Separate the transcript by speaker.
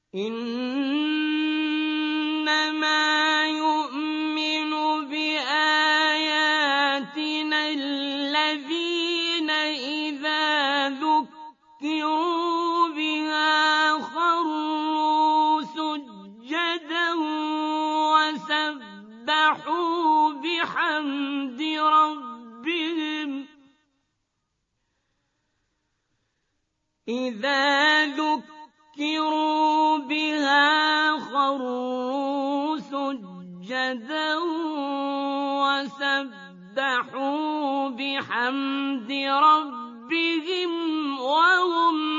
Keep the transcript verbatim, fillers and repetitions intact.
Speaker 1: إِنَّمَا يُؤْمِنُ بِآيَاتِنَا الَّذِينَ إِذَا ذُكِّرُوا بِهَا خَرُّوا سُجَّدًا وَسَبَّحُوا بِحَمْدِ رَبِّهِمْ إِذَا ذُكِّرُوا بِهَا خَرُّوا سُجَّدًا وَسَبَّحُوا بِحَمْدِ رَبِّهِمْ وَهُمْ